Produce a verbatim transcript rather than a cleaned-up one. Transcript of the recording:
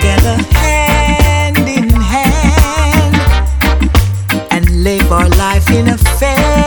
together hand in hand and live our life in a fair